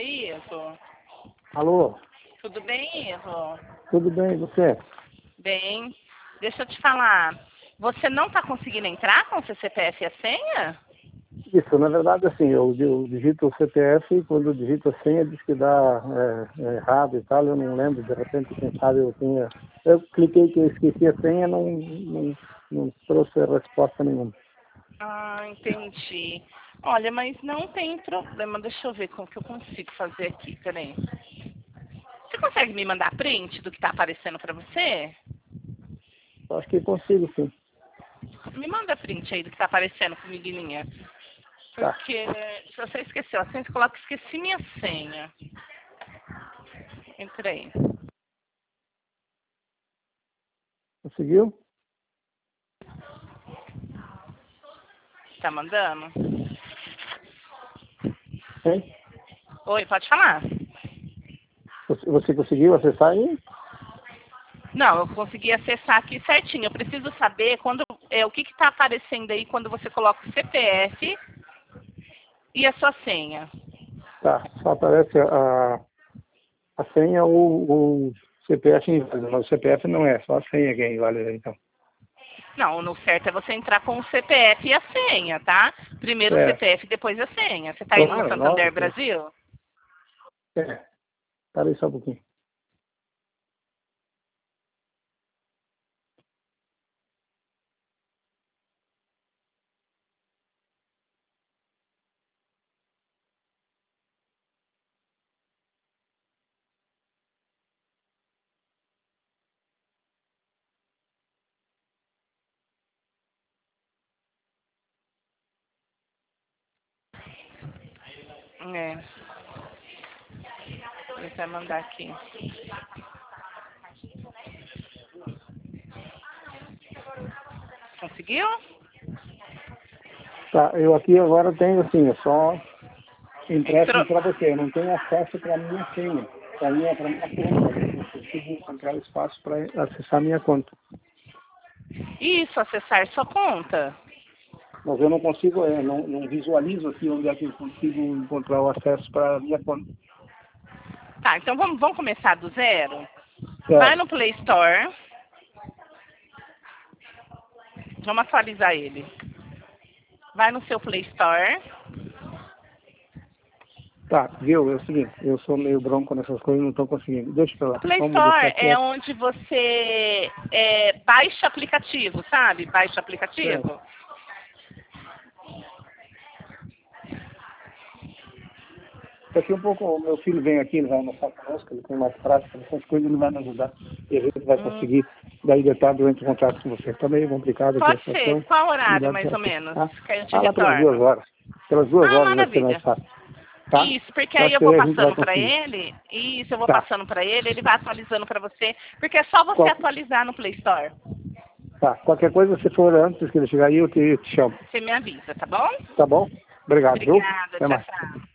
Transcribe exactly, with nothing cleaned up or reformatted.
Oi, Ivo. Alô? Tudo bem, Ivo? Tudo bem, e você? Bem. Deixa eu te falar. Você não está conseguindo entrar com o seu C P F e a senha? Isso, na verdade, assim, eu, eu digito o C P F e quando eu digito a senha diz que dá é, é, errado e tal, eu não lembro, de repente, quem sabe eu tinha... Eu cliquei que eu esqueci a senha, não, não, não trouxe resposta nenhuma. Ah, entendi. Olha, mas não tem problema. Deixa eu ver como que eu consigo fazer aqui. Peraí. Você consegue me mandar print do que está aparecendo para você? Eu acho que consigo, sim. Me manda print aí do que está aparecendo comigo, minha. Tá. Porque se você esqueceu a senha, você coloca esqueci minha senha. Entrei. Conseguiu? Tá mandando? Sim. Oi, pode falar. Você, você conseguiu acessar aí? Não, eu consegui acessar aqui certinho. Eu preciso saber quando, é, o que está aparecendo aí quando você coloca o C P F e a sua senha. Tá, só aparece a, a senha ou o C P F inválido, mas o C P F não é, só a senha que é inválida, então. Não, no certo é você entrar com o C P F e a senha, tá? Primeiro o É, C P F, depois a senha. Você está indo no claro, Santander lógico. Brasil? É, parei só um pouquinho. É. Ele vai mandar aqui. Conseguiu? Tá, eu aqui agora tenho assim, é só empréstimo Entrou. para você, eu não tenho acesso para a minha senha, para minha, para minha conta, eu não consigo encontrar espaço para acessar a minha conta. Isso, acessar sua conta. Mas eu não consigo, é, não, não visualizo aqui onde é que eu consigo encontrar o acesso para a minha conta. Tá, então vamos, vamos começar do zero? Vai Certo. no Play Store. Vamos atualizar ele. Vai no seu Play Store. Tá, viu? É o seguinte, eu sou meio bronco nessas coisas e não estou conseguindo. Deixa pra O lá, Play vamos deixar Store é quieto. onde você é, baixa aplicativo, sabe? Baixa Certo. aplicativo. Daqui um pouco o meu filho vem aqui, ele vai almoçar conosco, ele tem mais prática nessas coisas, ele vai me ajudar. E a gente vai Hum, conseguir, daí de tarde eu entro em contato com você. Está meio complicado aqui a pode ser. situação. Qual Me horário, dá mais ou certo. menos? Ah, Que eu te ah, lá pelas duas retorno. horas. Pelas duas Ah, horas vai ser mais maravilha. fácil. Tá? Isso, porque Eu aí acho eu que vou aí a gente vai passando para conseguir. ele. Isso, eu vou Tá. passando para ele, ele vai atualizando para você. Porque é só você Qual- atualizar no Play Store. tá. Qualquer coisa, se for antes que ele chegar aí, eu te, eu te chamo. Você me avisa, tá bom? Tá bom? Obrigado, viu? Obrigada, Até tchau, mais. tchau.